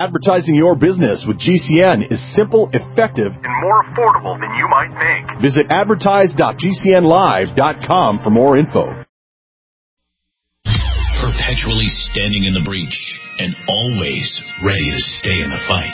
Advertising your business with GCN is simple, effective, and more affordable than you might think. Visit advertise.gcnlive.com for more info. Perpetually standing in the breach and always ready to stay in the fight.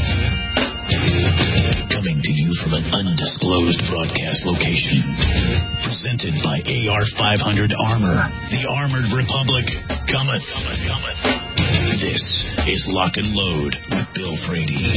Coming to you from an undisclosed broadcast location. Presented by AR-500 Armor. The Armored Republic cometh. This is Lock and Load with Bill Frady.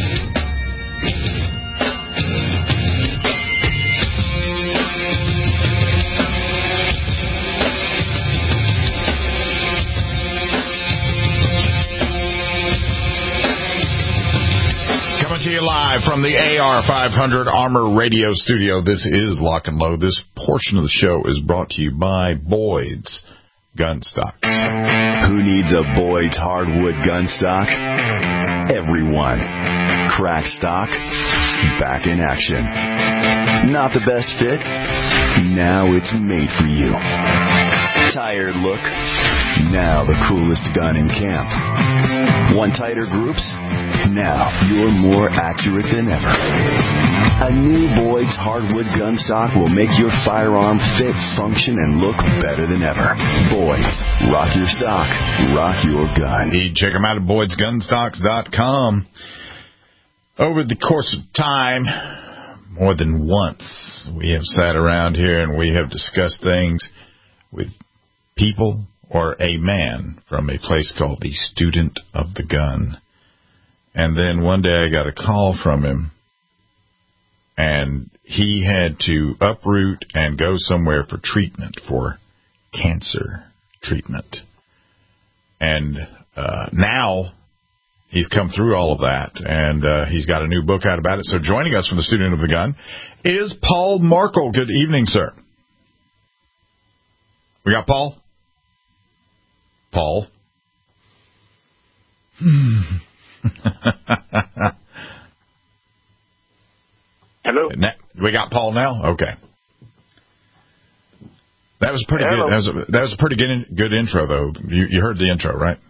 Coming to you live from the AR-500 Armor Radio Studio. This is Lock and Load. This portion of the show is brought to you by Boyd's Gun Stocks. Who needs a Boyd's hardwood gun stock? Everyone. Crack stock, back in action. Not the best fit? Now it's made for you. Tired look? Now the coolest gun in camp. Want tighter groups? Now you're more accurate than ever. A new Boyd's hardwood gun stock will make your firearm fit, function, and look better than ever. Boyd's. Rock your stock. Rock your gun. Check them out at Boyd'sGunstocks.com. Over the course of time, more than once, we have sat around here and we have discussed things with people or a man from a place called the Student of the Gun. And then one day I got a call from him, and he had to uproot and go somewhere for treatment, for cancer treatment. And now he's come through all of that, and he's got a new book out about it. So joining us from the Student of the Gun is Paul Markel. Good evening, sir. We got Paul? Paul? Hello? We got Paul now? Okay. That was pretty good. That was a pretty good intro, though. You heard the intro, right?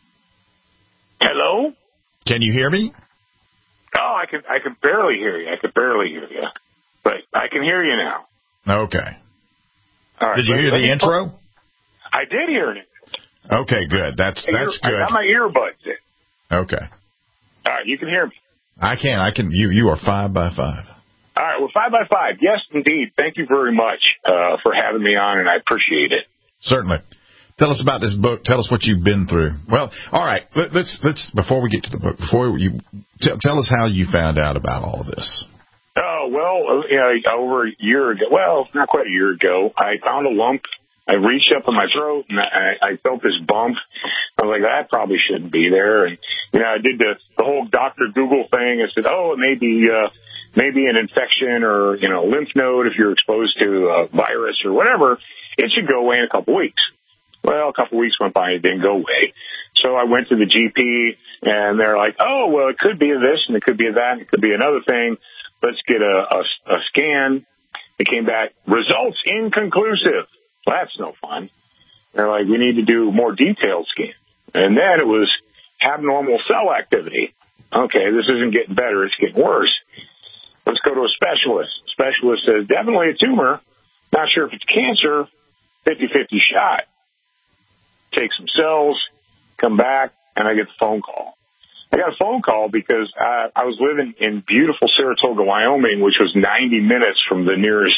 Hello? Can you hear me? Oh, I can barely hear you. But I can hear you now. Okay. All right. Did you hear the intro? I did hear it. Okay, good. That's good. I got my earbuds in. Okay. All right, you can hear me. I can. You are 5 by 5. All right, well, 5 by 5. Yes, indeed. Thank you very much for having me on, and I appreciate it. Certainly. Tell us about this book. Tell us what you've been through. Well, all right. Let's before we get to the book, tell us how you found out about all of this. Oh, well, over a year ago. Well, not quite a year ago. I found a lump. I reached up in my throat, and I felt this bump. I was like, that probably shouldn't be there. And, I did the whole Dr. Google thing. I said, it may be an infection or, lymph node if you're exposed to a virus or whatever. It should go away in a couple weeks. Well, a couple weeks went by and it didn't go away. So I went to the GP, and they're like, it could be this, and it could be that, and it could be another thing. Let's get a scan. It came back, results inconclusive. Well, that's no fun. They're like, we need to do more detailed scan. And then it was abnormal cell activity. Okay, this isn't getting better. It's getting worse. Let's go to a specialist. Specialist says, definitely a tumor. Not sure if it's cancer. 50-50 shot. Take some cells, come back, and I get the phone call. I got a phone call because I was living in beautiful Saratoga, Wyoming, which was 90 minutes from the nearest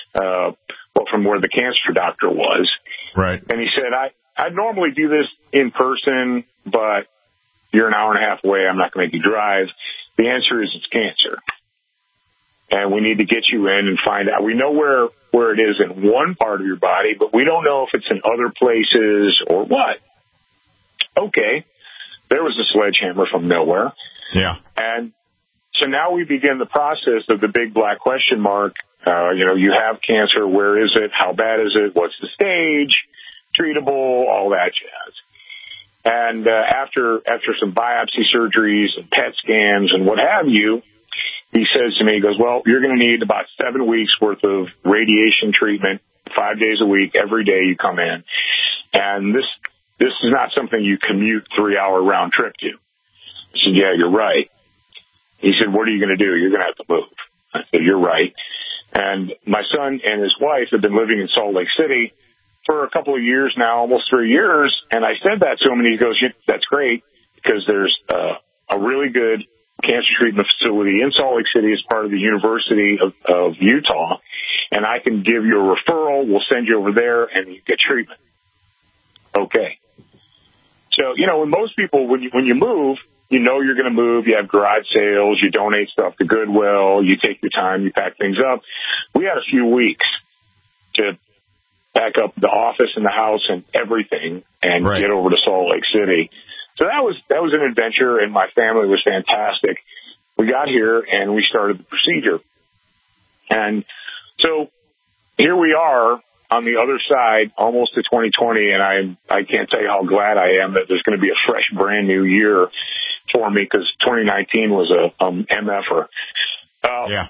from where the cancer doctor was. Right. And he said, I'd normally do this in person, but you're an hour and a half away. I'm not going to make you drive. The answer is it's cancer. And we need to get you in and find out. We know where it is in one part of your body, but we don't know if it's in other places or what. Okay. There was a sledgehammer from nowhere. Yeah. And so now we begin the process of the big black question mark. You have cancer. Where is it? How bad is it? What's the stage? Treatable, all that jazz. And after some biopsy surgeries and PET scans and what have you, he says to me, he goes, well, you're going to need about 7 weeks worth of radiation treatment, 5 days a week, every day you come in. And this is not something you commute 3-hour round trip to. I said, yeah, you're right. He said, what are you going to do? You're going to have to move. I said, you're right. And my son and his wife have been living in Salt Lake City for a couple of years now, almost 3 years. And I said that to him, and he goes, yeah, that's great, because there's a really good cancer treatment facility in Salt Lake City as part of the University of Utah, and I can give you a referral. We'll send you over there, and you get treatment. Okay. So, when most people, when you move, you're going to move. You have garage sales. You donate stuff to Goodwill. You take your time. You pack things up. We had a few weeks to pack up the office and the house and everything and get over to Salt Lake City. So that was an adventure, and my family was fantastic. We got here, and we started the procedure. And so here we are on the other side, almost to 2020, and I can't tell you how glad I am that there's going to be a fresh, brand new year for me, because 2019 was a MFer. Yeah.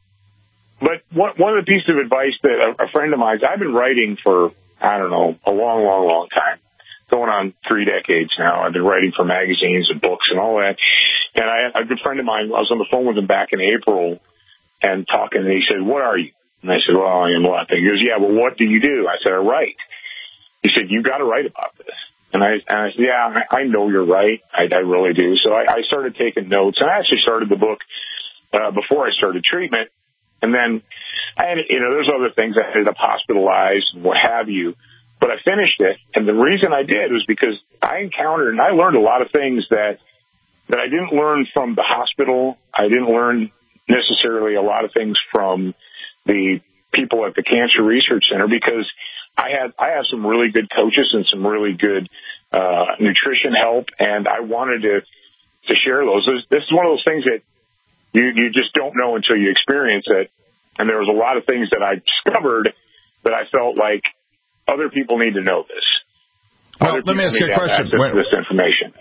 But one of the pieces of advice that a friend of mine, I've been writing for, I don't know, a long, long, long time, going on 3 decades now. I've been writing for magazines and books and all that. And a good friend of mine, I was on the phone with him back in April and talking, and he said, what are you? And I said, well, I am what? He goes, yeah, well, what do you do? I said, I write. He said, you got to write about this. And I said, yeah, I know you're right. I really do. So I started taking notes, and I actually started the book before I started treatment. And then I had, there's other things. I ended up hospitalized and what have you. But I finished it, and the reason I did was because I encountered and I learned a lot of things that I didn't learn from the hospital. I didn't learn necessarily a lot of things from the people at the Cancer Research Center, because I have some really good coaches and some really good nutrition help, and I wanted to share those. This is one of those things that you just don't know until you experience it. And there was a lot of things that I discovered that I felt like other people need to know this. Well, let me ask you a question. This information.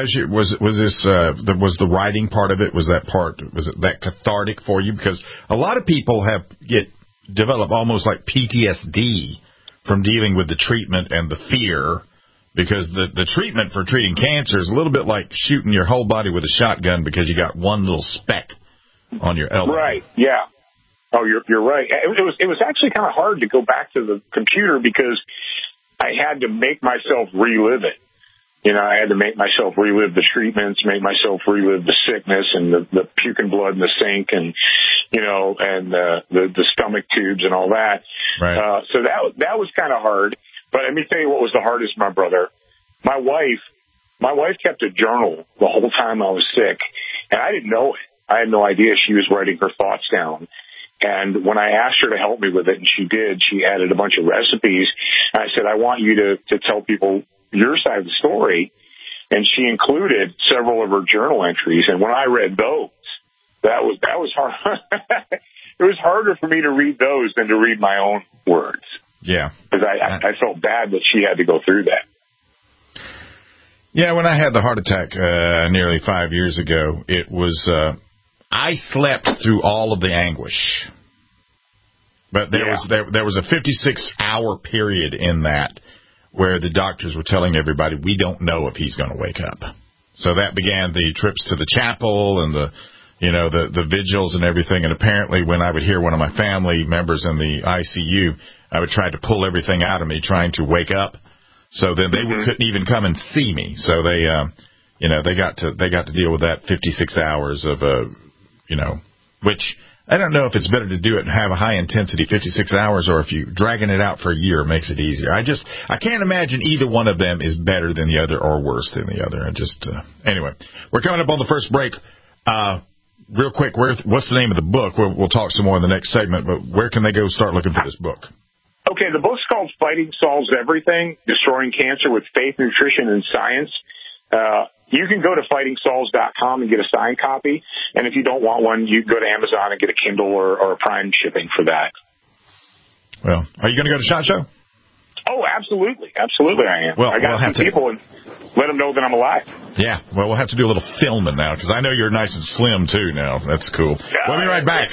Was the writing part of it? Was it that cathartic for you? Because a lot of people develop almost like PTSD from dealing with the treatment and the fear, because the treatment for treating cancer is a little bit like shooting your whole body with a shotgun because you got one little speck on your elbow. Right. Yeah. Oh, you're right. It was actually kind of hard to go back to the computer, because I had to make myself relive it. I had to make myself relive the treatments, make myself relive the sickness and the puking blood in the sink, and and the stomach tubes and all that. Right. So that was kind of hard. But let me tell you what was the hardest, my brother. My wife kept a journal the whole time I was sick, and I didn't know it. I had no idea she was writing her thoughts down. And when I asked her to help me with it, and she did, she added a bunch of recipes. And I said, I want you to tell people your side of the story. And she included several of her journal entries. And when I read those, that was hard. It was harder for me to read those than to read my own words. Yeah. Because I felt bad that she had to go through that. Yeah, when I had the heart attack nearly 5 years ago, it was I slept through all of the anguish. But there was a 56-hour period in that where the doctors were telling everybody, we don't know if he's going to wake up. So that began the trips to the chapel and the vigils and everything. And apparently when I would hear one of my family members in the ICU, I would try to pull everything out of me trying to wake up. So then they couldn't even come and see me. So they got to deal with that 56 hours of which I don't know if it's better to do it and have a high intensity 56 hours, or if you dragging it out for a year makes it easier. I can't imagine either one of them is better than the other or worse than the other. Anyway, we're coming up on the first break. Real quick, what's the name of the book? We'll talk some more in the next segment, but where can they go start looking for this book? Okay, the book's called Fighting Solves Everything, Destroying Cancer with Faith, Nutrition, and Science. You can go to fightingsolves.com and get a signed copy. And if you don't want one, you can go to Amazon and get a Kindle or a Prime shipping for that. Well, are you going to go to SHOT Show? Oh, absolutely. Absolutely I am. Well, I got some people and let them know that I'm alive. Yeah. Well, we'll have to do a little filming now, because I know you're nice and slim, too, now. That's cool. We'll be right back.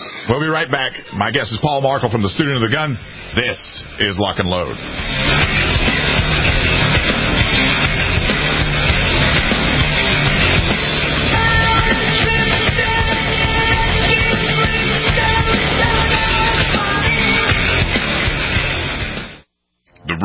My guest is Paul Markel from the Student of the Gun. This is Lock and Load.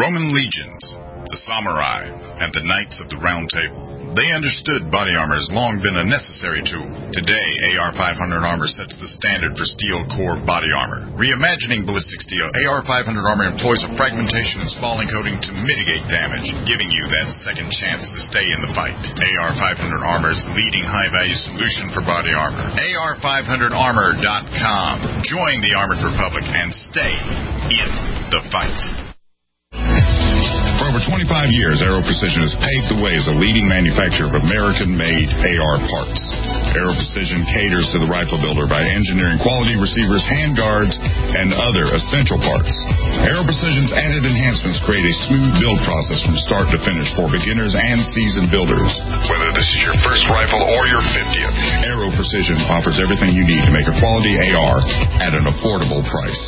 Roman legions, the samurai, and the knights of the Round Table. They understood body armor has long been a necessary tool. Today, AR-500 Armor sets the standard for steel core body armor. Reimagining ballistic steel, AR-500 Armor employs a fragmentation and spalling coating to mitigate damage, giving you that second chance to stay in the fight. AR-500 Armor is the leading high-value solution for body armor. AR500Armor.com. Join the Armored Republic and stay in the fight. For over 25 years, Aero Precision has paved the way as a leading manufacturer of American-made AR parts. Aero Precision caters to the rifle builder by engineering quality receivers, handguards, and other essential parts. Aero Precision's added enhancements create a smooth build process from start to finish for beginners and seasoned builders. Whether this is your first rifle or your 50th, Aero Precision offers everything you need to make a quality AR at an affordable price.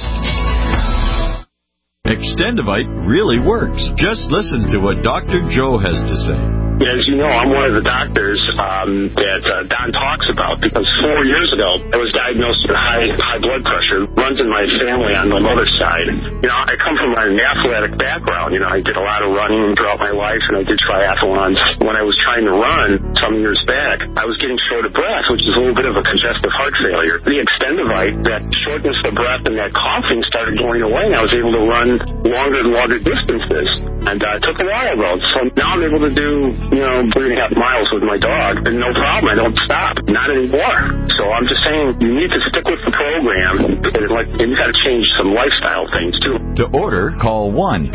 Extendivite really works. Just listen to what Dr. Joe has to say. As you know, I'm one of the doctors that Don talks about, because 4 years ago, I was diagnosed with high blood pressure. It runs in my family on my mother's side. You know, I come from an athletic background. You know, I did a lot of running throughout my life, and I did triathlons. When I was trying to run some years back, I was getting short of breath, which is a little bit of a congestive heart failure. The Extendivite, that shortness of breath and that coughing started going away, and I was able to run longer and longer distances. And it took a while, though. So now I'm able to do 3.5 miles with my dog, and no problem. I don't stop. Not anymore. So I'm just saying, you need to stick with the program, and you got to change some lifestyle things too. To order, call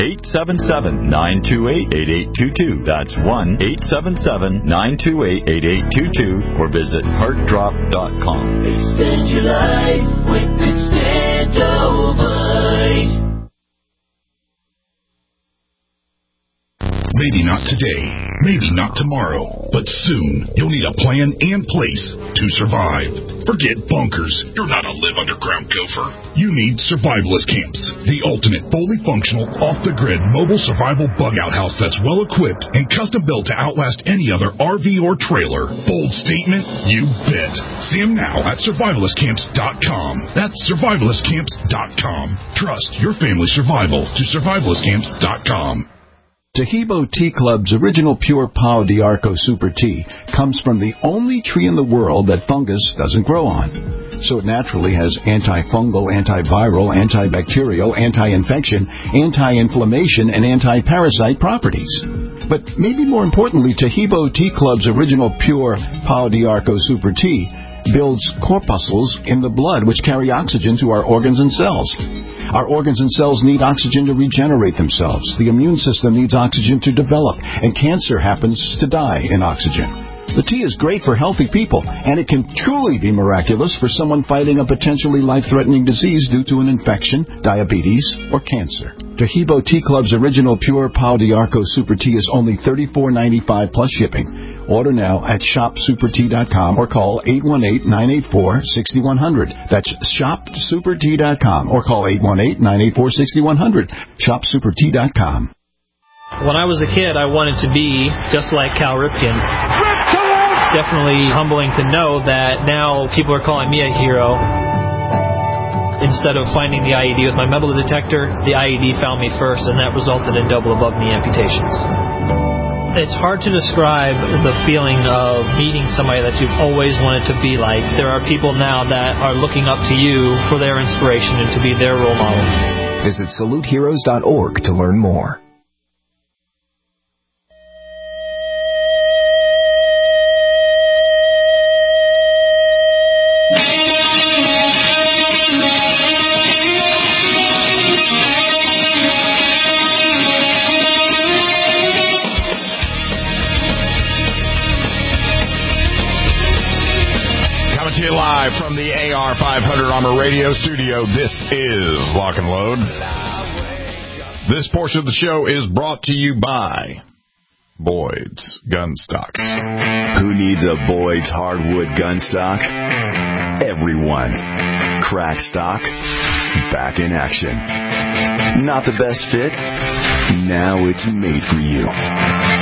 1-877-928-8822. That's 1-877-928-8822, or visit heartdrop.com. Extend your life with Extendivite. Maybe not today, maybe not tomorrow, but soon you'll need a plan and place to survive. Forget bunkers. You're not a live underground gopher. You need Survivalist Camps, the ultimate fully functional, off-the-grid mobile survival bug-out house that's well-equipped and custom-built to outlast any other RV or trailer. Bold statement? You bet. See them now at survivalistcamps.com. That's survivalistcamps.com. Trust your family's survival to survivalistcamps.com. Tahibo Tea Club's original pure Pau d'Arco Super Tea comes from the only tree in the world that fungus doesn't grow on. So it naturally has antifungal, antiviral, antibacterial, anti-infection, anti-inflammation, and anti-parasite properties. But maybe more importantly, Tahibo Tea Club's original pure Pau d'Arco Super Tea builds corpuscles in the blood which carry oxygen to our organs and cells. Our organs and cells need oxygen to regenerate themselves. The immune system needs oxygen to develop, and cancer happens to die in oxygen. The tea is great for healthy people, and it can truly be miraculous for someone fighting a potentially life-threatening disease due to an infection, diabetes, or cancer. Tahibo Tea Club's original pure Pau d'Arco Super Tea is only $34.95 plus shipping. Order now at shopsupertea.com or call 818-984-6100. That's shopsupertea.com or call 818-984-6100. Shopsupertea.com. When I was a kid, I wanted to be just like Cal Ripken. It's definitely humbling to know that now people are calling me a hero. Instead of finding the IED with my metal detector, the IED found me first, and that resulted in double above-knee amputations. It's hard to describe the feeling of meeting somebody that you've always wanted to be like. There are people now that are looking up to you for their inspiration and to be their role model. Visit saluteheroes.org to learn more. Live from the AR500 Armor Radio Studio, this is Lock and Load. This portion of the show is brought to you by Boyd's Gun Stocks. Who needs a Boyd's hardwood gun stock? Everyone. Crack stock, back in action. Not the best fit? Now it's made for you.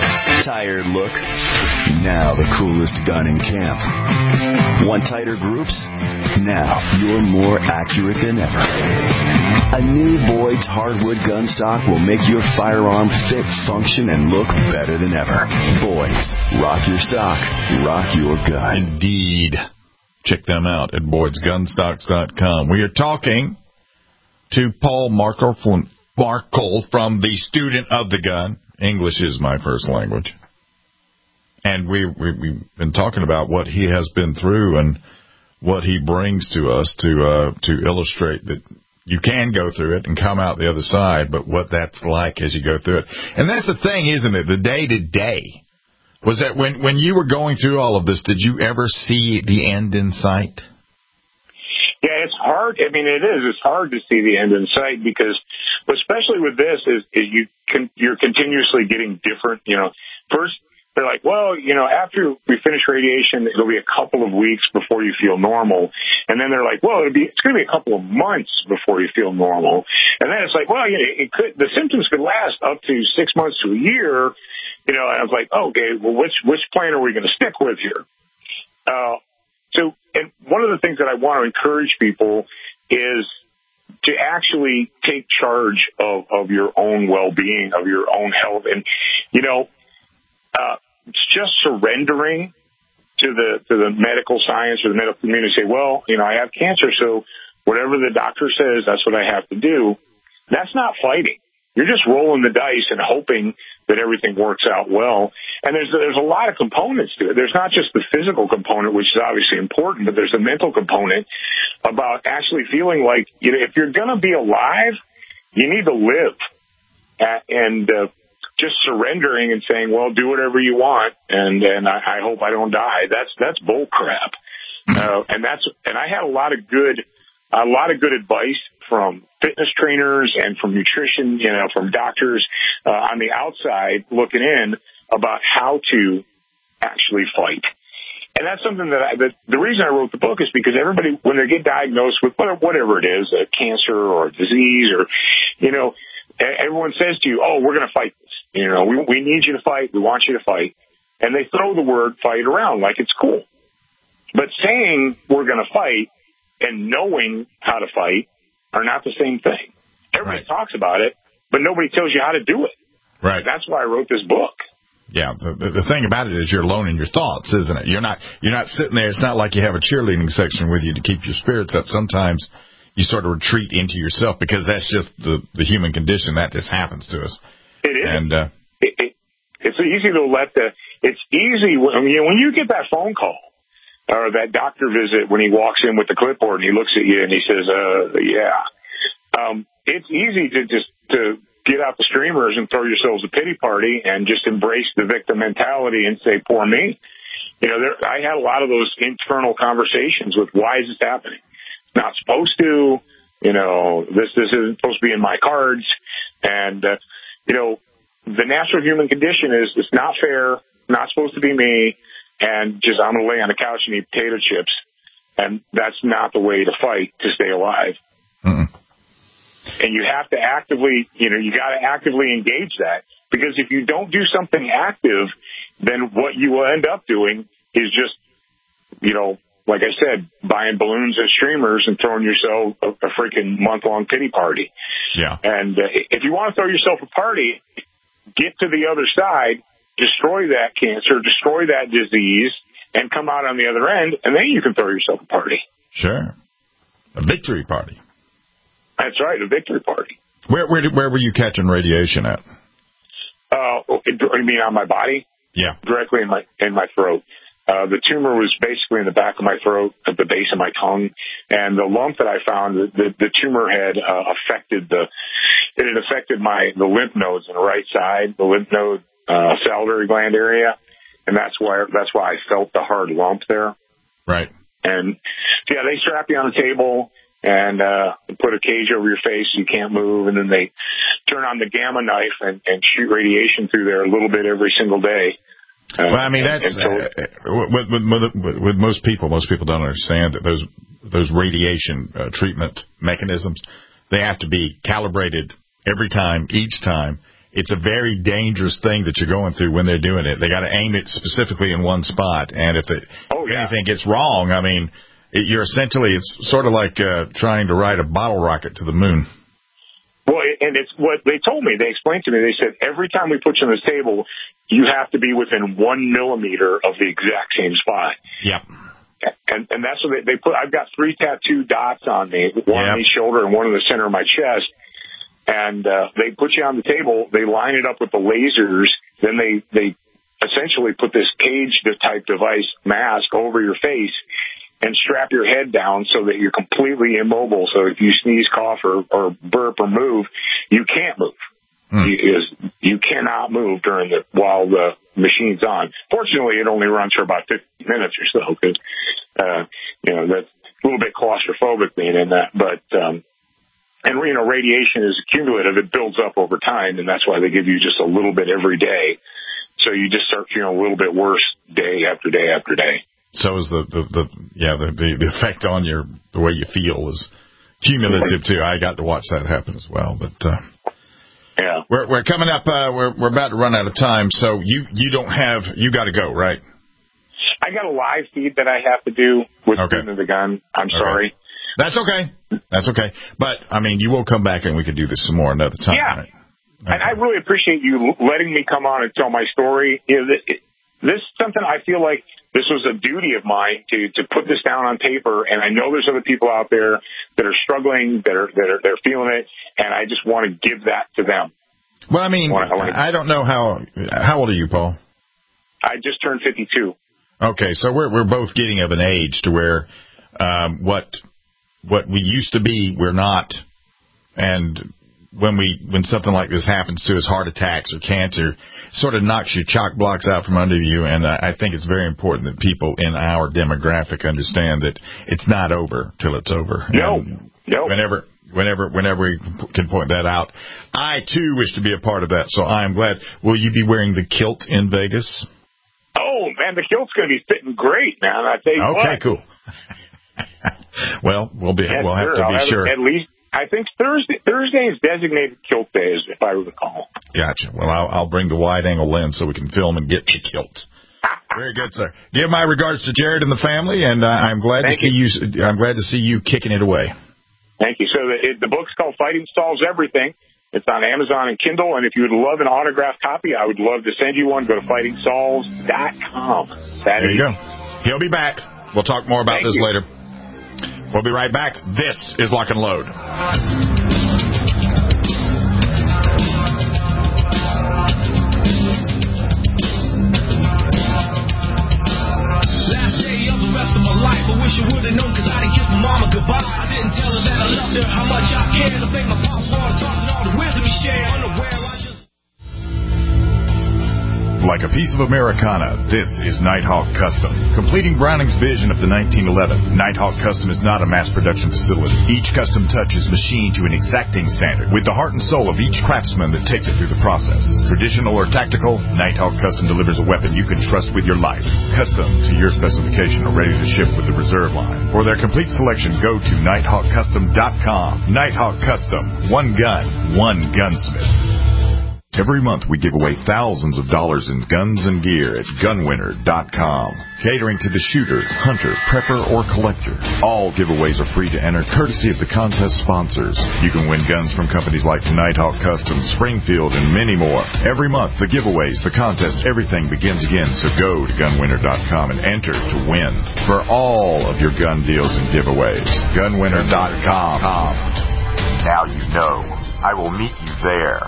Tired look? Now the coolest gun in camp. Want tighter groups? Now you're more accurate than ever. A new Boyd's hardwood gun stock will make your firearm fit, function, and look better than ever. Boyd's. Rock your stock. Rock your gun. Indeed. Check them out at Boyd'sGunstocks.com. We are talking to Paul Markel from the Student of the Gun. English is my first language. And we've been talking about what he has been through and what he brings to us to illustrate that you can go through it and come out the other side, but what that's like as you go through it. And that's the thing, isn't it? The day-to-day. Was that when you were going through all of this, did you ever see the end in sight? Yeah, it's hard. I mean, it is. It's hard to see the end in sight because, especially with this, is you're continuously getting different. First they're like, well, after we finish radiation, it'll be a couple of weeks before you feel normal, and then they're like, well, it's going to be a couple of months before you feel normal, and then it's like, well, the symptoms could last up to 6 months to a year. And I was like, okay, well, which plan are we going to stick with here? And one of the things that I want to encourage people is to actually take charge of your own well-being, of your own health. And, just surrendering to the medical science or the medical community, say, well, I have cancer, so whatever the doctor says, that's what I have to do. That's not fighting. You're just rolling the dice and hoping that everything works out well. And there's a lot of components to it. There's not just the physical component, which is obviously important, but there's a mental component about actually feeling like, if you're going to be alive, you need to live. And just surrendering and saying, well, do whatever you want, and I hope I don't die. That's bull crap. And I had a lot of good advice from fitness trainers and from nutrition, from doctors on the outside looking in about how to actually fight. And that's something that the reason I wrote the book is because everybody, when they get diagnosed with whatever it is, a cancer or a disease, or, everyone says to you, oh, we're going to fight this. We need you to fight. We want you to fight. And they throw the word fight around like it's cool. But saying we're going to fight and knowing how to fight are not the same thing. Everybody talks about it, but nobody tells you how to do it. Right. That's why I wrote this book. Yeah, the thing about it is you're alone in your thoughts, isn't it? You're not sitting there. It's not like you have a cheerleading section with you to keep your spirits up. Sometimes you sort of retreat into yourself because that's just the human condition. That just happens to us. It is. And it's easy to it's easy when you get that phone call or that doctor visit when he walks in with the clipboard and he looks at you and he says, it's easy to get out the streamers and throw yourselves a pity party and just embrace the victim mentality and say, poor me. I had a lot of those internal conversations with, why is this happening? Not supposed to, this isn't supposed to be in my cards. And, the natural human condition is it's not fair, not supposed to be me, and just I'm going to lay on the couch and eat potato chips. And that's not the way to fight to stay alive. Mm-mm. And you have to actively, you got to actively engage that. Because if you don't do something active, then what you will end up doing is just, like I said, buying balloons and streamers and throwing yourself a freaking month-long pity party. Yeah. And if you want to throw yourself a party, get to the other side, destroy that cancer, destroy that disease, and come out on the other end, and then you can throw yourself a party. Sure. A victory party. That's right, a victory party. Where were you catching radiation at? You mean on my body? Yeah. Directly in my throat. The tumor was basically in the back of my throat, at the base of my tongue, and the lump that I found, the tumor had affected the lymph nodes on the right side, the lymph node salivary gland area, and that's why I felt the hard lump there. Right. And yeah, they strap you on a table and put a cage over your face so you can't move, and then they turn on the gamma knife and shoot radiation through there a little bit every single day. Well, I mean, that's with most people don't understand that those radiation treatment mechanisms, they have to be calibrated every time, each time, it's a very dangerous thing that you're going through when they're doing it. They got to aim it specifically in one spot, and if anything gets wrong, I mean, it's sort of like trying to ride a bottle rocket to the moon. Well, and it's what they told me. They explained to me. They said every time we put you on this table, you have to be within 1 millimeter of the exact same spot. Yep. And that's what they put. I've got 3 tattoo dots on me, one on each shoulder and one in the center of my chest. And they put you on the table. They line it up with the lasers. Then they essentially put this cage-type device mask over your face and strap your head down so that you're completely immobile. So if you sneeze, cough, or burp or move, you can't move. You cannot move while the machine's on. Fortunately, it only runs for about 50 minutes or so because, that's a little bit claustrophobic being in that. But, radiation is cumulative. It builds up over time, and that's why they give you just a little bit every day. So you just start feeling a little bit worse day after day after day. So is the effect on the way you feel is cumulative too. I got to watch that happen as well. But yeah, we're coming up. We're about to run out of time. So you got to go, right? I got a live feed that I have to do with Shooting of the Gun. I'm sorry. That's okay. But I mean, you will come back and we can do this some more another time. Yeah. Right? Okay. And I really appreciate you letting me come on and tell my story. This is something I feel like this was a duty of mine to put this down on paper. And I know there's other people out there that are struggling, they're feeling it, and I just want to give that to them. Well, I mean, I don't know how old are you, Paul? I just turned 52. Okay, so we're both getting of an age to where what we used to be, we're not, and when something like this happens to us, heart attacks or cancer, it sort of knocks your chalk blocks out from under you. And I think it's very important that people in our demographic understand that it's not over till it's over. No. Whenever we can point that out, I too wish to be a part of that. So I am glad. Will you be wearing the kilt in Vegas? Oh man, the kilt's going to be fitting great, man. I tell you what. Okay, cool. Well, we'll have to be sure. At least. I think Thursday is designated kilt day, if I recall. Gotcha. Well, I'll bring the wide-angle lens so we can film and get the kilt. Very good, sir. Give my regards to Jared and the family, and I'm glad to see you. I'm glad to see you kicking it away. Thank you. So the book's called Fighting Solves Everything. It's on Amazon and Kindle, and if you would love an autographed copy, I would love to send you one. Go to fightingsolves.com. There you go. He'll be back. We'll talk more about this later. We'll be right back. This is Lock and Load. Last day of the rest of my life, I wish I would have known because I didn't kiss my mama goodbye. I didn't tell her that I loved her, how much I cared. To make my pops want to talk and all the wisdom he shared. Unaware, I just... Like a piece of Americana, this is Nighthawk Custom. Completing Browning's vision of the 1911, Nighthawk Custom is not a mass production facility. Each custom touch is machined to an exacting standard, with the heart and soul of each craftsman that takes it through the process. Traditional or tactical, Nighthawk Custom delivers a weapon you can trust with your life. Custom to your specification or ready to ship with the reserve line. For their complete selection, go to nighthawkcustom.com. Nighthawk Custom. One gun, one gunsmith. Every month we give away thousands of dollars in guns and gear at gunwinner.com. Catering to the shooter, hunter, prepper, or collector. All giveaways are free to enter, courtesy of the contest sponsors. You can win guns from companies like Nighthawk Custom, Springfield, and many more. Every month, the giveaways, the contests, everything begins again. So go to gunwinner.com and enter to win for all of your gun deals and giveaways. Gunwinner.com. Now you know. I will meet you there.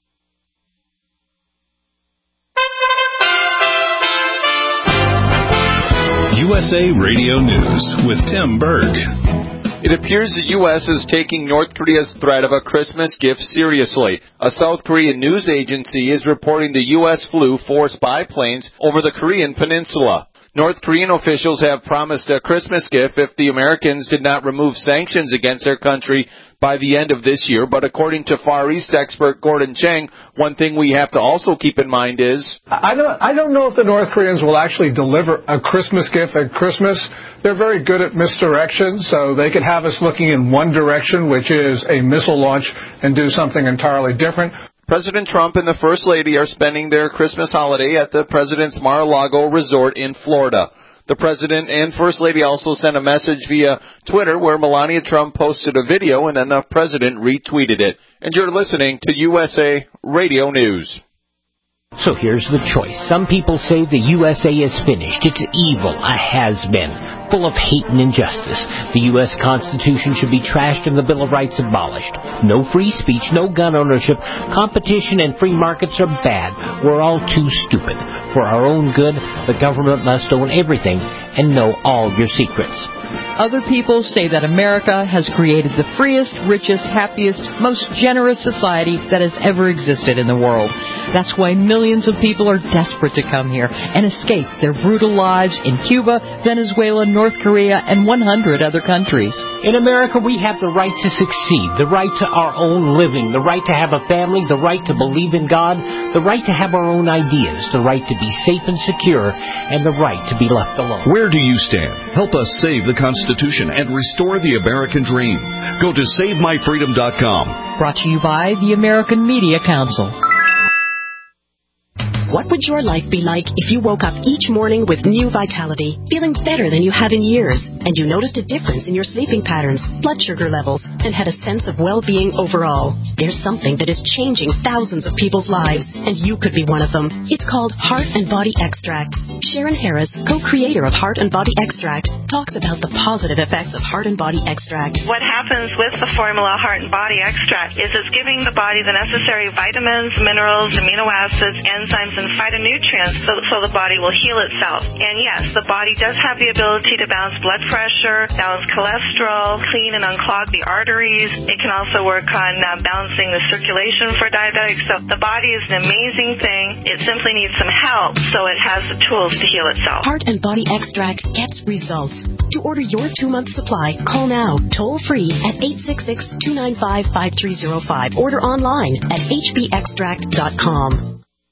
USA Radio News with Tim Berg. It appears the U.S. is taking North Korea's threat of a Christmas gift seriously. A South Korean news agency is reporting the U.S. flew 4 spy planes over the Korean peninsula. North Korean officials have promised a Christmas gift if the Americans did not remove sanctions against their country by the end of this year. But according to Far East expert Gordon Chang, one thing we have to also keep in mind is... I don't know if the North Koreans will actually deliver a Christmas gift at Christmas. They're very good at misdirection, so they could have us looking in one direction, which is a missile launch, and do something entirely different. President Trump and the First Lady are spending their Christmas holiday at the President's Mar-a-Lago Resort in Florida. The President and First Lady also sent a message via Twitter where Melania Trump posted a video and then the President retweeted it. And you're listening to USA Radio News. So here's the choice. Some people say the USA is finished. It's evil, a has-been, full of hate and injustice. The U.S. Constitution should be trashed and the Bill of Rights abolished. No free speech, no gun ownership. Competition and free markets are bad. We're all too stupid. For our own good, the government must own everything and know all your secrets. Other people say that America has created the freest, richest, happiest, most generous society that has ever existed in the world. That's why millions of people are desperate to come here and escape their brutal lives in Cuba, Venezuela, North Korea, and 100 other countries. In America, we have the right to succeed, the right to our own living, the right to have a family, the right to believe in God, the right to have our own ideas, the right to be safe and secure, and the right to be left alone. Where do you stand? Help us save the Constitution and restore the American dream. Go to SaveMyFreedom.com. Brought to you by the American Media Council. What would your life be like if you woke up each morning with new vitality, feeling better than you have in years, and you noticed a difference in your sleeping patterns, blood sugar levels, and had a sense of well-being overall? There's something that is changing thousands of people's lives, and you could be one of them. It's called Heart and Body Extract. Sharon Harris, co-creator of Heart and Body Extract, talks about the positive effects of Heart and Body Extract. What happens with the formula Heart and Body Extract is it's giving the body the necessary vitamins, minerals, amino acids, enzymes, and phytonutrients so the body will heal itself. And yes, the body does have the ability to balance blood pressure, balance cholesterol, clean and unclog the arteries. It can also work on balancing the circulation for diabetics. So the body is an amazing thing. It simply needs some help so it has the tools to heal itself. Heart and Body Extract gets results. To order your 2-month supply, call now, toll free at 866-295-5305. Order online at hbextract.com.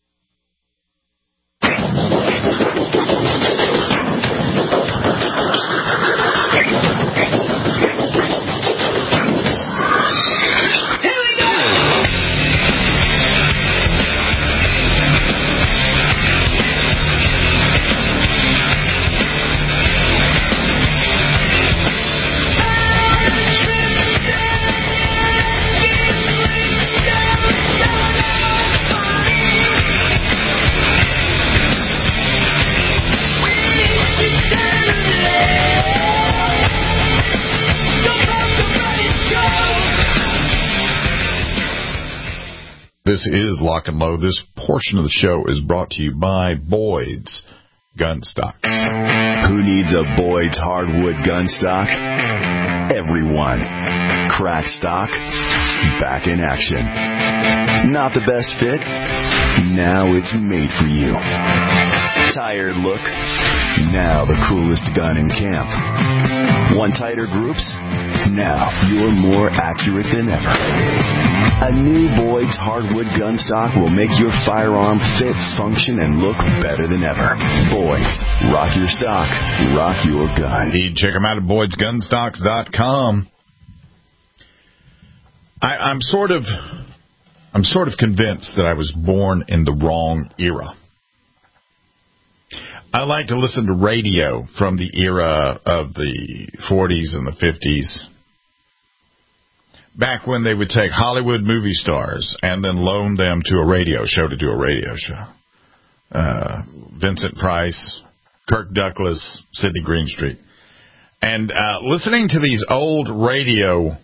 This is Lock and Load. This portion of the show is brought to you by Boyd's Gun Stocks. Who needs a Boyd's hardwood gun stock? Everyone. Crack stock, back in action. Not the best fit? Now it's made for you. Tired look? Now the coolest gun in camp. Want tighter groups? Now you're more accurate than ever. A new Boyd's hardwood gun stock will make your firearm fit, function, and look better than ever. Boyd's. Rock your stock. Rock your gun. Indeed. Check them out at Boyd'sGunstocks.com. I'm sort of convinced that I was born in the wrong era. I like to listen to radio from the era of the 40s and the 50s. Back when they would take Hollywood movie stars and then loan them to a radio show to do a radio show. Vincent Price, Kirk Douglas, Sidney Greenstreet. And listening to these old radio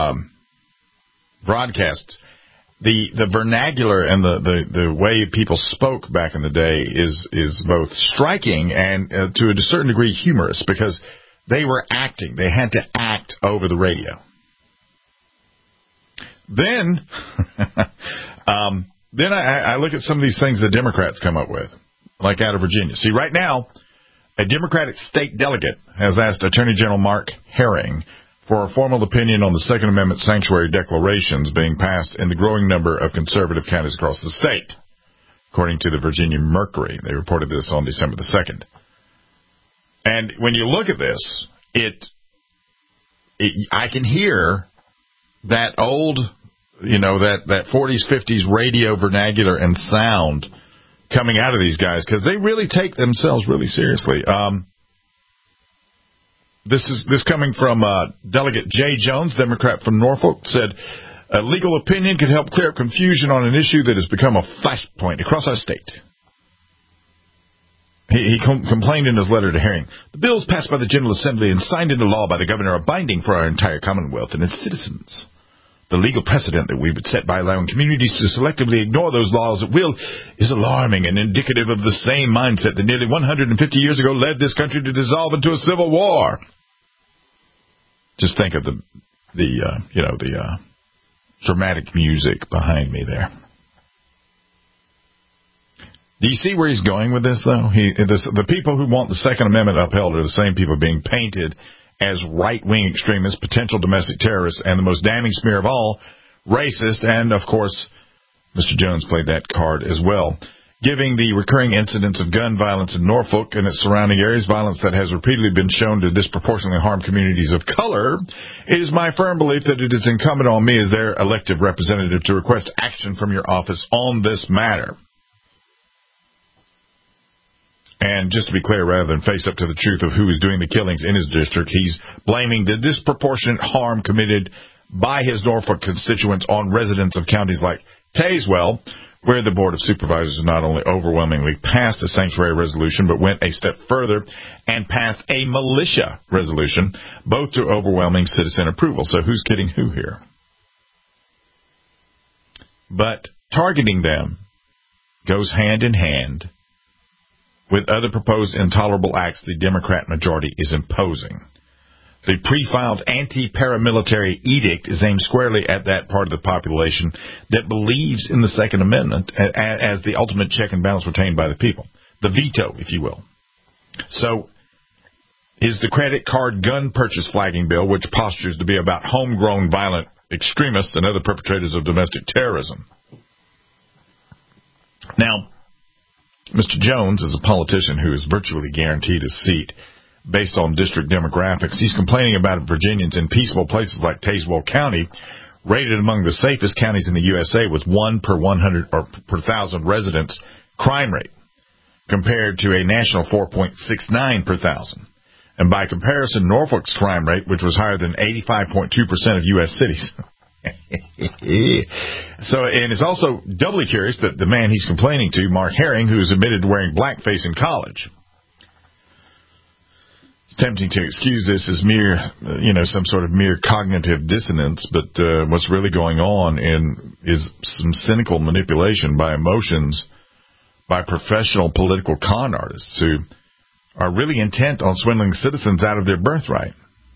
broadcasts, the vernacular and the way people spoke back in the day is both striking and to a certain degree humorous, because they were acting. They had to act over the radio. Then I look at some of these things the Democrats come up with, like out of Virginia. See, right now, a Democratic state delegate has asked Attorney General Mark Herring for a formal opinion on the Second Amendment sanctuary declarations being passed in the growing number of conservative counties across the state, according to the Virginia Mercury. They reported this on December the 2nd. And when you look at this, I can hear that old that 40s, 50s radio vernacular and sound coming out of these guys, because they really take themselves really seriously. This coming from Delegate Jay Jones, Democrat from Norfolk, said, a legal opinion could help clear up confusion on an issue that has become a flashpoint across our state. He complained in his letter to Herring, the bills passed by the General Assembly and signed into law by the governor are binding for our entire Commonwealth and its citizens. The legal precedent that we would set by allowing communities to selectively ignore those laws at will is alarming and indicative of the same mindset that nearly 150 years ago led this country to dissolve into a civil war. Just think of the dramatic music behind me there. Do you see where he's going with this, though? The people who want the Second Amendment upheld are the same people being painted as right-wing extremists, potential domestic terrorists, and the most damning smear of all, racist. And, of course, Mr. Jones played that card as well. Giving the recurring incidents of gun violence in Norfolk and its surrounding areas, violence that has repeatedly been shown to disproportionately harm communities of color, it is my firm belief that it is incumbent on me as their elected representative to request action from your office on this matter. And just to be clear, rather than face up to the truth of who is doing the killings in his district, he's blaming the disproportionate harm committed by his Norfolk constituents on residents of counties like Tazewell, where the Board of Supervisors not only overwhelmingly passed a sanctuary resolution, but went a step further and passed a militia resolution, both to overwhelming citizen approval. So who's getting who here? But targeting them goes hand in hand with other proposed intolerable acts the Democrat majority is imposing. The pre-filed anti-paramilitary edict is aimed squarely at that part of the population that believes in the Second Amendment as the ultimate check and balance retained by the people. The veto, if you will. So, is the credit card gun purchase flagging bill, which postures to be about homegrown violent extremists and other perpetrators of domestic terrorism. Now, Mr. Jones is a politician who is virtually guaranteed a seat based on district demographics. He's complaining about Virginians in peaceful places like Tazewell County, rated among the safest counties in the USA with 1 per 100 or per 1,000 residents crime rate, compared to a national 4.69 per 1,000. And by comparison, Norfolk's crime rate, which was higher than 85.2% of U.S. cities. So, and it's also doubly curious that the man he's complaining to, Mark Herring, who is admitted to wearing blackface in college. It's tempting to excuse this as mere, some sort of mere cognitive dissonance, but what's really going on is some cynical manipulation by emotions by professional political con artists who are really intent on swindling citizens out of their birthright.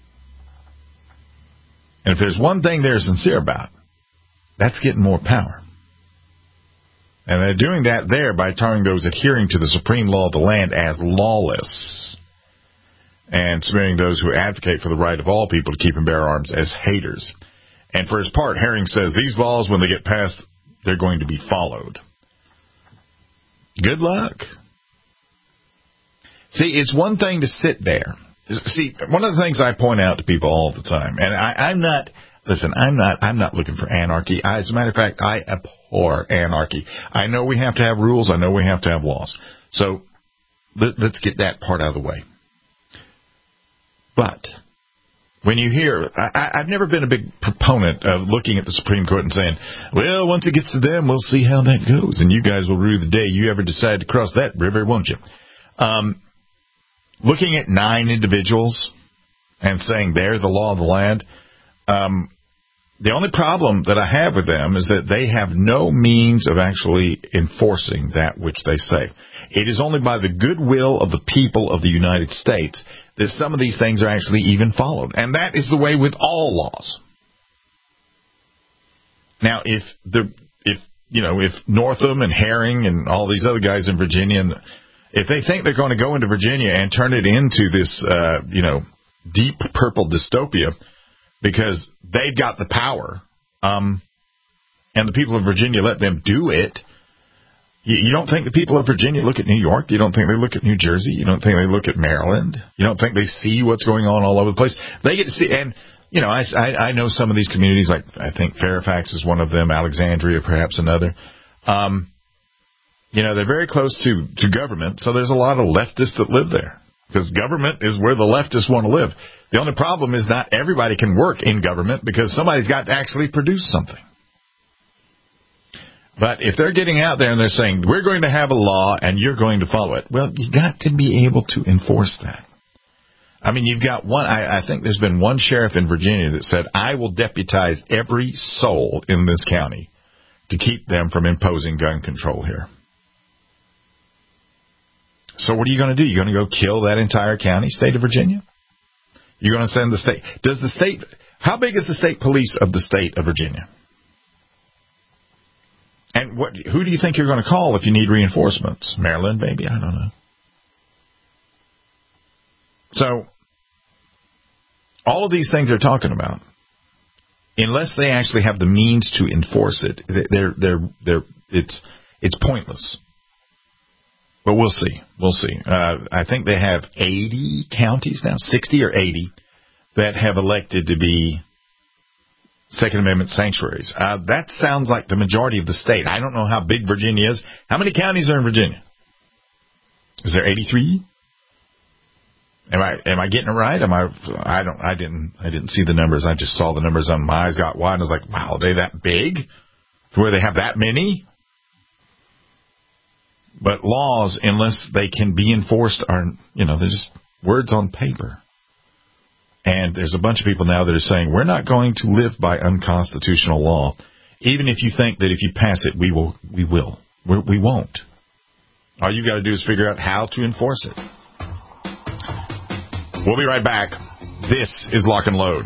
And if there's one thing they're sincere about, that's getting more power. And they're doing that there by tarring those adhering to the supreme law of the land as lawless, and smearing those who advocate for the right of all people to keep and bear arms as haters. And for his part, Herring says these laws, when they get passed, they're going to be followed. Good luck. See, it's one thing to sit there. See, one of the things I point out to people all the time, and I'm not looking for anarchy. As a matter of fact, I abhor anarchy. I know we have to have rules. I know we have to have laws. So let's get that part out of the way. But when you hear, I've never been a big proponent of looking at the Supreme Court and saying, well, once it gets to them, we'll see how that goes, and you guys will rue the day you ever decide to cross that river, won't you? Looking at 9 individuals and saying they're the law of the land, the only problem that I have with them is that they have no means of actually enforcing that which they say. It is only by the goodwill of the people of the United States that some of these things are actually even followed. And that is the way with all laws. Now, if Northam and Herring and all these other guys in Virginia, if they think they're going to go into Virginia and turn it into this, deep purple dystopia because they've got the power, and the people of Virginia let them do it, you don't think the people of Virginia look at New York? You don't think they look at New Jersey? You don't think they look at Maryland? You don't think they see what's going on all over the place? They get to see, and I know some of these communities, like I think Fairfax is one of them, Alexandria perhaps another. They're very close to government, so there's a lot of leftists that live there because government is where the leftists want to live. The only problem is not everybody can work in government because somebody's got to actually produce something. But if they're getting out there and they're saying, we're going to have a law and you're going to follow it, well, you got to be able to enforce that. I mean, you've got one, I think there's been one sheriff in Virginia that said, I will deputize every soul in this county to keep them from imposing gun control here. So what are you going to do? You're going to go kill that entire county, state of Virginia? You're going to send the state, how big is the state police of the state of Virginia? And who do you think you're going to call if you need reinforcements? Maryland, maybe? I don't know. So, all of these things they're talking about, unless they actually have the means to enforce it, it's pointless. But we'll see. We'll see. I think they have 80 counties now, 60 or 80, that have elected to be Second Amendment sanctuaries. That sounds like the majority of the state. I don't know how big Virginia is. How many counties are in Virginia? Is there 83? Am I getting it right? I didn't see the numbers. I just saw the numbers and my eyes got wide and I was like, wow, are they that big? To where they have that many? But laws, unless they can be enforced, are, they're just words on paper. And there's a bunch of people now that are saying, we're not going to live by unconstitutional law. Even if you think that if you pass it, we will. We won't. All you got to do is figure out how to enforce it. We'll be right back. This is Lock and Load.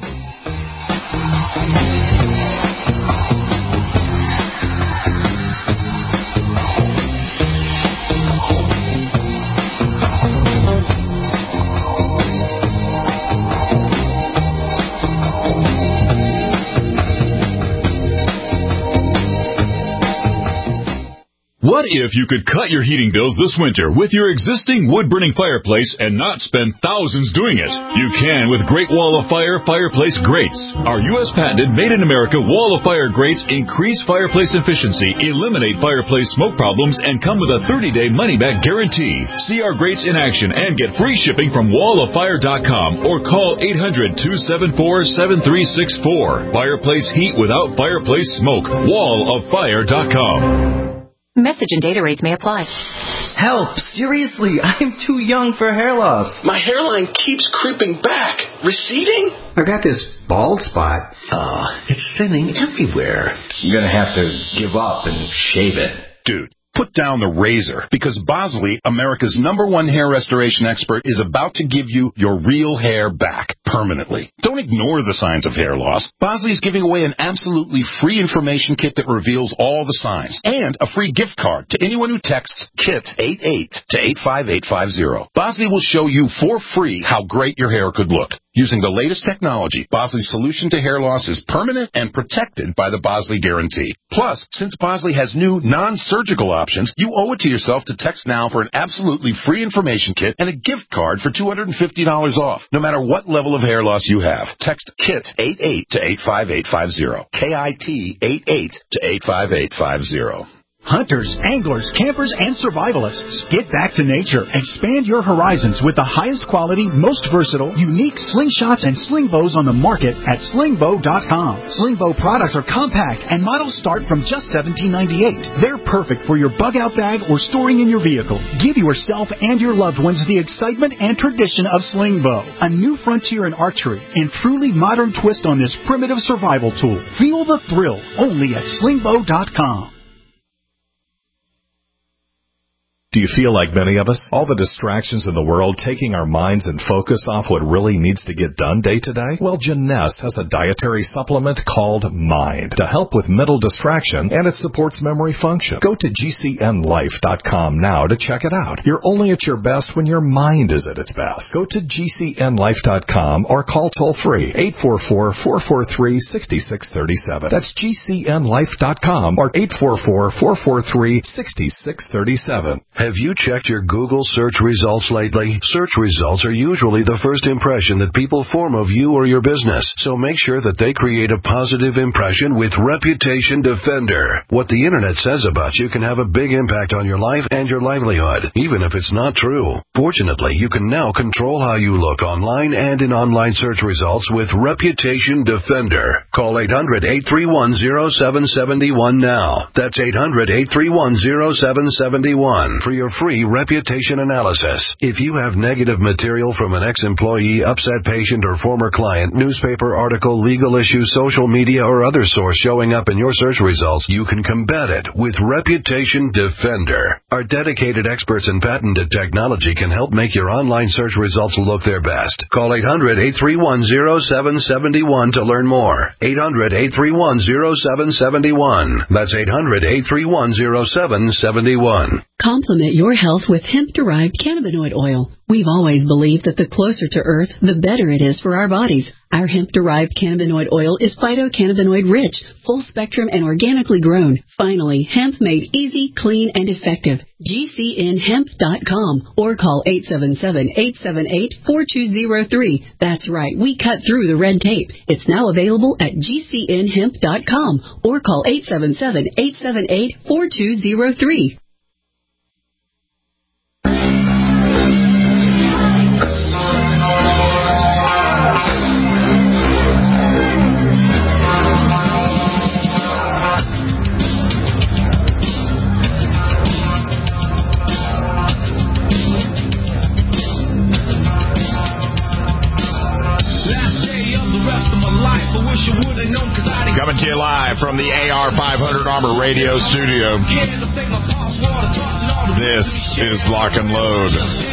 What if you could cut your heating bills this winter with your existing wood-burning fireplace and not spend thousands doing it? You can with Great Wall of Fire fireplace grates. Our U.S. patented made-in-America Wall of Fire grates increase fireplace efficiency, eliminate fireplace smoke problems, and come with a 30-day money-back guarantee. See our grates in action and get free shipping from walloffire.com or call 800-274-7364. Fireplace heat without fireplace smoke. walloffire.com. Message and data rates may apply. Help! Seriously, I'm too young for hair loss. My hairline keeps creeping back. Receding? I got this bald spot. It's thinning everywhere. You're gonna have to give up and shave it. Dude, put down the razor, because Bosley, America's #1 hair restoration expert, is about to give you your real hair back permanently. Don't ignore the signs of hair loss. Bosley is giving away an absolutely free information kit that reveals all the signs, and a free gift card to anyone who texts KIT88 to 85850. Bosley will show you for free how great your hair could look. Using the latest technology, Bosley's solution to hair loss is permanent and protected by the Bosley Guarantee. Plus, since Bosley has new non-surgical options, you owe it to yourself to text now for an absolutely free information kit and a gift card for $250 off, no matter what level of hair loss you have. Text KIT88 to 85850. KIT88 to 85850. Hunters, anglers, campers, and survivalists. Get back to nature. Expand your horizons with the highest quality, most versatile, unique slingshots and sling bows on the market at slingbow.com. Slingbow products are compact and models start from just $17.98. They're perfect for your bug-out bag or storing in your vehicle. Give yourself and your loved ones the excitement and tradition of Slingbow, a new frontier in archery and truly modern twist on this primitive survival tool. Feel the thrill only at slingbow.com. Do you feel like many of us? All the distractions in the world taking our minds and focus off what really needs to get done day to day? Well, Jeunesse has a dietary supplement called Mind to help with mental distraction, and it supports memory function. Go to GCNlife.com now to check it out. You're only at your best when your mind is at its best. Go to GCNlife.com or call toll-free 844-443-6637. That's GCNlife.com or 844-443-6637. Have you checked your Google search results lately? Search results are usually the first impression that people form of you or your business, so make sure that they create a positive impression with Reputation Defender. What the internet says about you can have a big impact on your life and your livelihood, even if it's not true. Fortunately, you can now control how you look online and in online search results with Reputation Defender. Call 800-831-0771 now. That's 800-831-0771 for your free reputation analysis. If you have negative material from an ex-employee, upset patient, or former client, newspaper article, legal issue, social media, or other source showing up in your search results, you can combat it with Reputation Defender. Our dedicated experts in patented technology can help make your online search results look their best. Call 800-831-0771 to learn more. 800-831-0771. That's 800-831-0771. Complement your health with hemp-derived cannabinoid oil. We've always believed that the closer to Earth, the better it is for our bodies. Our hemp-derived cannabinoid oil is phytocannabinoid rich, full spectrum, and organically grown. Finally, hemp made easy, clean, and effective. GCNhemp.com or call 877-878-4203. That's right, we cut through the red tape. It's now available at GCNhemp.com or call 877-878-4203. Coming to you live from the AR500 Armor Radio Studio. This is Lock and Load.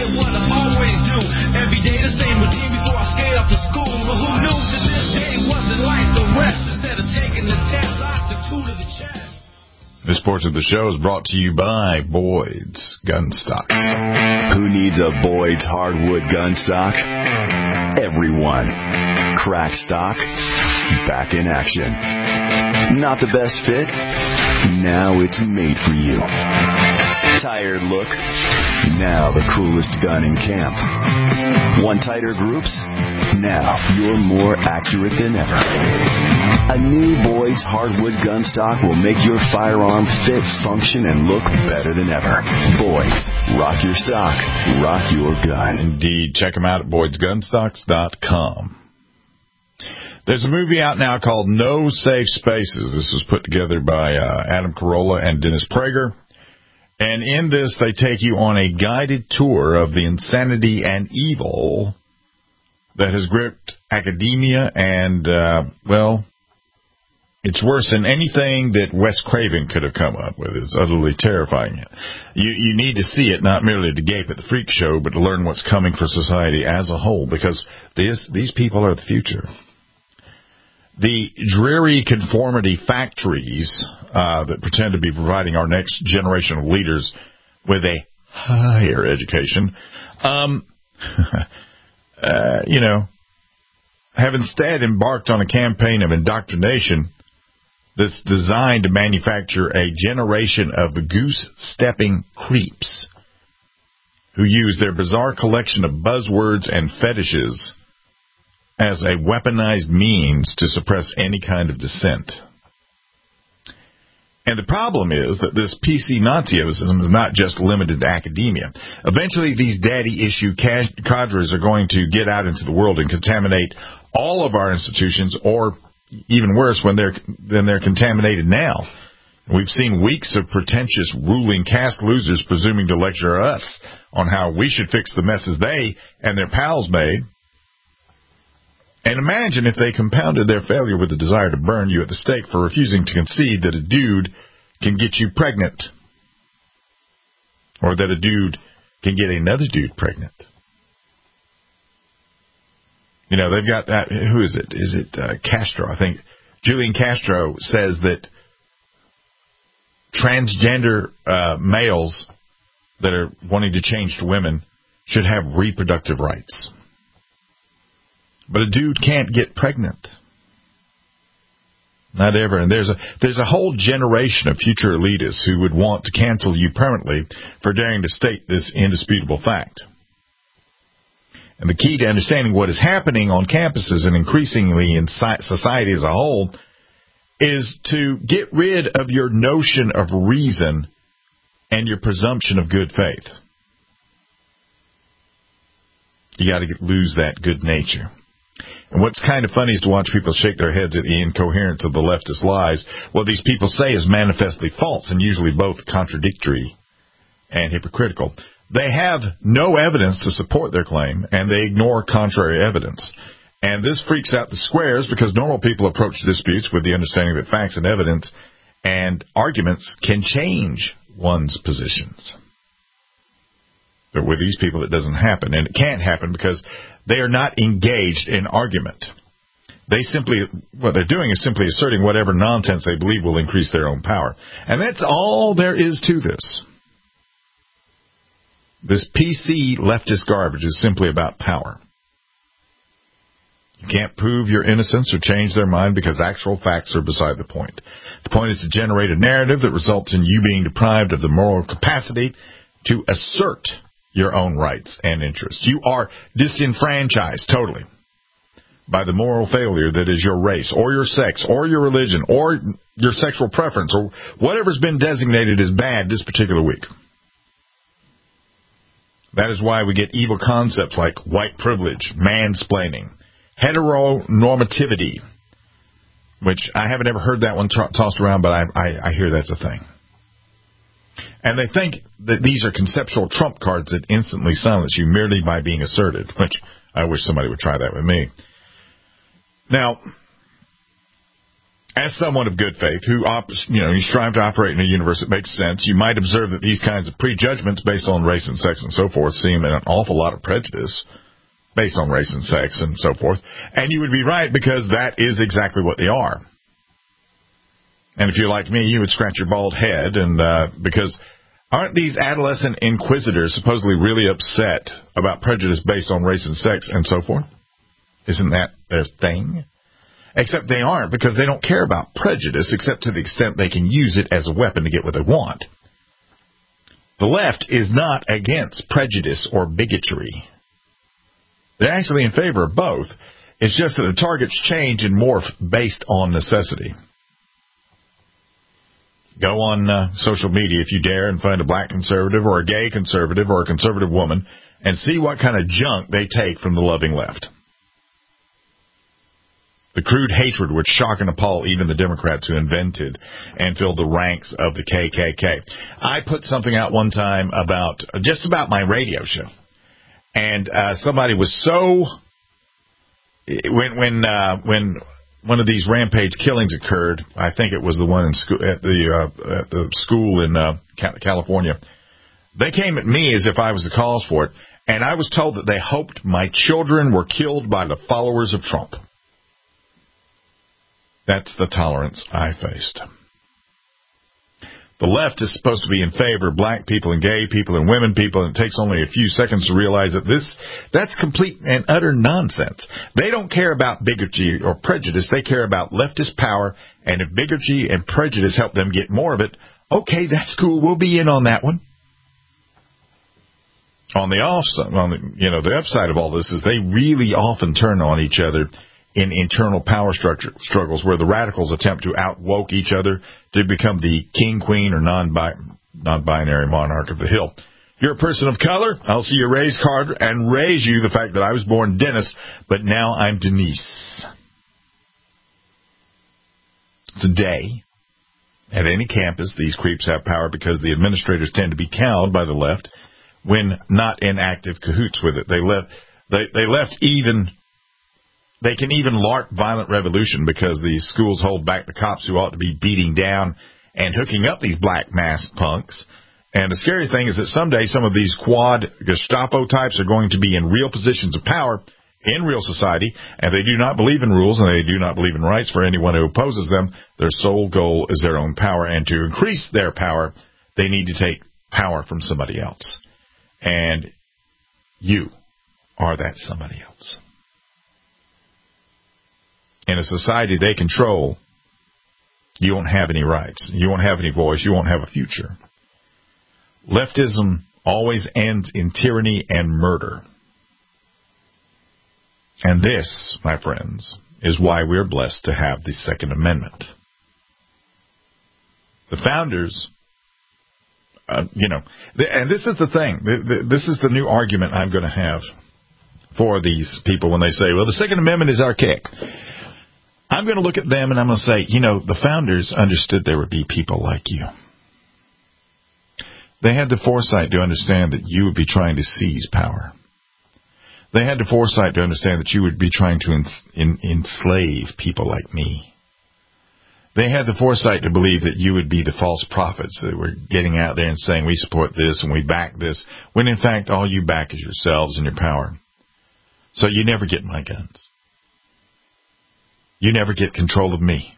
This portion of the show is brought to you by Boyd's Gun Stocks. Who needs a Boyd's hardwood gun stock? Everyone. Crack stock, back in action. Not the best fit? Now it's made for you. Tired look? Now the coolest gun in camp. Want tighter groups? Now you're more accurate than ever. A new Boyd's hardwood gun stock will make your firearm fit, function, and look better than ever. Boyd's. Rock your stock. Rock your gun. Indeed. Check them out at Boyd'sGunstocks.com. There's a movie out now called No Safe Spaces. This was put together by Adam Carolla and Dennis Prager. And in this, they take you on a guided tour of the insanity and evil that has gripped academia and, it's worse than anything that Wes Craven could have come up with. It's utterly terrifying. You need to see it, not merely to gape at the freak show, but to learn what's coming for society as a whole, because these people are the future. The dreary conformity factories that pretend to be providing our next generation of leaders with a higher education, have instead embarked on a campaign of indoctrination that's designed to manufacture a generation of goose-stepping creeps who use their bizarre collection of buzzwords and fetishes as a weaponized means to suppress any kind of dissent. And the problem is that this PC Nazism is not just limited to academia. Eventually, these daddy-issue cadres are going to get out into the world and contaminate all of our institutions, or even worse, than they're contaminated now. We've seen weeks of pretentious ruling caste losers presuming to lecture us on how we should fix the messes they and their pals made. And imagine if they compounded their failure with the desire to burn you at the stake for refusing to concede that a dude can get you pregnant, or that a dude can get another dude pregnant. You know, they've got that. Who is it? Is it Castro? I think Julian Castro says that transgender males that are wanting to change to women should have reproductive rights. But a dude can't get pregnant. Not ever. And there's a whole generation of future elitists who would want to cancel you permanently for daring to state this indisputable fact. And the key to understanding what is happening on campuses and increasingly in society as a whole is to get rid of your notion of reason and your presumption of good faith. You got to lose that good nature. And what's kind of funny is to watch people shake their heads at the incoherence of the leftist lies. What these people say is manifestly false and usually both contradictory and hypocritical. They have no evidence to support their claim, and they ignore contrary evidence. And this freaks out the squares because normal people approach disputes with the understanding that facts and evidence and arguments can change one's positions. But with these people, it doesn't happen. And it can't happen because they are not engaged in argument. What they're doing is simply asserting whatever nonsense they believe will increase their own power. And that's all there is to this. This PC leftist garbage is simply about power. You can't prove your innocence or change their mind because actual facts are beside the point. The point is to generate a narrative that results in you being deprived of the moral capacity to assert your own rights and interests. You are disenfranchised totally by the moral failure that is your race or your sex or your religion or your sexual preference or whatever's been designated as bad this particular week. That is why we get evil concepts like white privilege, mansplaining, heteronormativity, which I haven't ever heard that one tossed around, but I hear that's a thing. And they think that these are conceptual trump cards that instantly silence you merely by being asserted, which I wish somebody would try that with me. Now, as someone of good faith who you strive to operate in a universe that makes sense, you might observe that these kinds of prejudgments based on race and sex and so forth seem an awful lot of prejudice based on race and sex and so forth. And you would be right because that is exactly what they are. And if you're like me, you would scratch your bald head and because aren't these adolescent inquisitors supposedly really upset about prejudice based on race and sex and so forth? Isn't that their thing? Except they aren't because they don't care about prejudice except to the extent they can use it as a weapon to get what they want. The left is not against prejudice or bigotry. They're actually in favor of both. It's just that the targets change and morph based on necessity. Go on social media if you dare and find a black conservative or a gay conservative or a conservative woman and see what kind of junk they take from the loving left. The crude hatred would shock and appall even the Democrats who invented and filled the ranks of the KKK. I put something out one time about my radio show. And somebody was so when one of these rampage killings occurred, I think it was the one in school at the school in California. They came at me as if I was the cause for it, and I was told that they hoped my children were killed by the followers of Trump. That's the tolerance I faced. The left is supposed to be in favor of black people and gay people and women people, and it takes only a few seconds to realize that that's complete and utter nonsense. They don't care about bigotry or prejudice. They care about leftist power, and if bigotry and prejudice help them get more of it, okay, that's cool. We'll be in on that one. On the upside of all this is they really often turn on each other in internal power struggles where the radicals attempt to out-woke each other to become the king, queen, or non-binary monarch of the hill. You're a person of color, I'll see your raise card and raise you the fact that I was born Dennis, but now I'm Denise. Today, at any campus, these creeps have power because the administrators tend to be cowed by the left when not in active cahoots with it. They can even LARP violent revolution because the schools hold back the cops who ought to be beating down and hooking up these black masked punks. And the scary thing is that someday some of these quad Gestapo types are going to be in real positions of power in real society, and they do not believe in rules and they do not believe in rights for anyone who opposes them. Their sole goal is their own power, and to increase their power, they need to take power from somebody else. And you are that somebody else. In a society they control, you won't have any rights. You won't have any voice. You won't have a future. Leftism always ends in tyranny and murder. And this, my friends, is why we're blessed to have the Second Amendment. The founders, and this is the thing. This is the new argument I'm going to have for these people when they say, well, the Second Amendment is archaic. I'm going to look at them and I'm going to say, the founders understood there would be people like you. They had the foresight to understand that you would be trying to seize power. They had the foresight to understand that you would be trying to enslave people like me. They had the foresight to believe that you would be the false prophets that were getting out there and saying we support this and we back this, when in fact all you back is yourselves and your power. So you never get my guns. You never get control of me.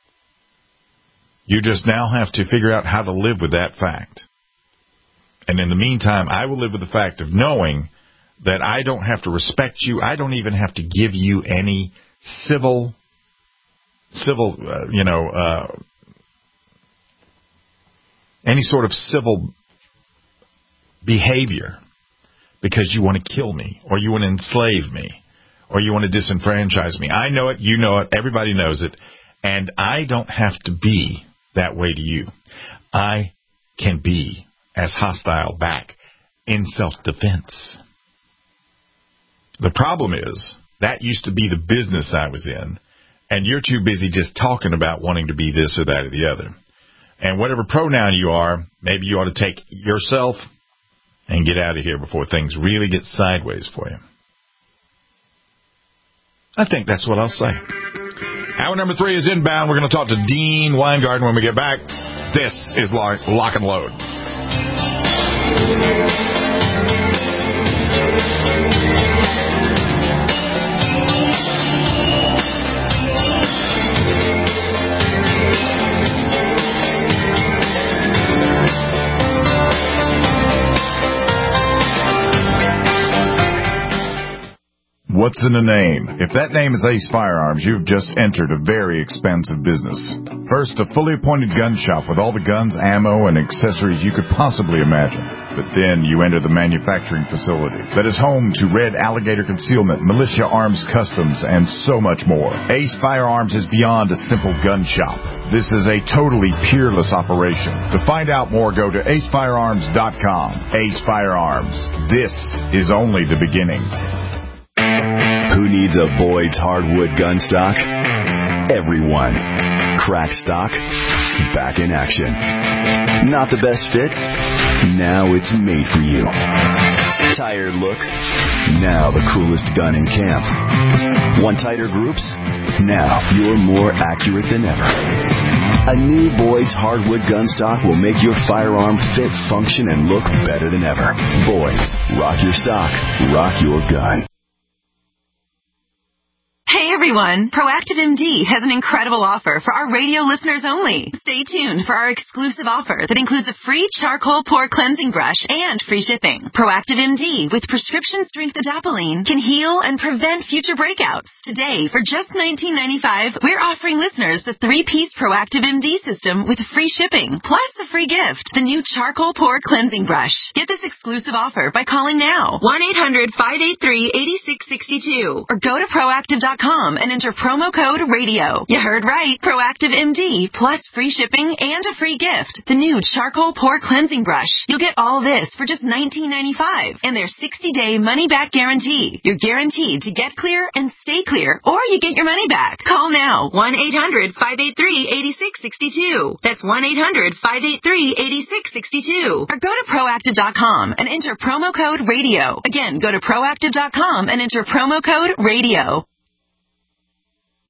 You just now have to figure out how to live with that fact. And in the meantime, I will live with the fact of knowing that I don't have to respect you. I don't even have to give you any civil, any sort of civil behavior because you want to kill me or you want to enslave me or you want to disenfranchise me. I know it. You know it. Everybody knows it. And I don't have to be that way to you. I can be as hostile back in self-defense. The problem is that used to be the business I was in, and you're too busy just talking about wanting to be this or that or the other. And whatever pronoun you are, maybe you ought to take yourself and get out of here before things really get sideways for you. I think that's what I'll say. Hour number 3 is inbound. We're going to talk to Dean Weingarten when we get back. This is Lock and Load. What's in a name? If that name is Ace Firearms, you've just entered a very expensive business. First, a fully appointed gun shop with all the guns, ammo, and accessories you could possibly imagine. But then you enter the manufacturing facility that is home to Red Alligator Concealment, Militia Arms Customs, and so much more. Ace Firearms is beyond a simple gun shop. This is a totally peerless operation. To find out more, go to acefirearms.com. Ace Firearms. This is only the beginning. Who needs a Boyd's hardwood gun stock? Everyone. Crack stock, back in action. Not the best fit? Now it's made for you. Tired look? Now the coolest gun in camp. Want tighter groups? Now you're more accurate than ever. A new Boyd's hardwood gun stock will make your firearm fit, function, and look better than ever. Boyd's. Rock your stock. Rock your gun. Hey everyone, Proactive MD has an incredible offer for our radio listeners only. Stay tuned for our exclusive offer that includes a free charcoal pore cleansing brush and free shipping. Proactive MD with prescription strength adapalene can heal and prevent future breakouts. Today, for just $19.95, we're offering listeners the 3-piece Proactive MD system with free shipping, plus a free gift, the new charcoal pore cleansing brush. Get this exclusive offer by calling now, 1-800-583-8662, or go to proactive.com and enter promo code RADIO. You heard right. Proactive MD plus free shipping and a free gift. The new charcoal pore cleansing brush. You'll get all this for just $19.95 and their 60-day money-back guarantee. You're guaranteed to get clear and stay clear, or you get your money back. Call now. 1-800-583-8662. That's 1-800-583-8662. Or go to proactive.com and enter promo code RADIO. Again, go to proactive.com and enter promo code RADIO.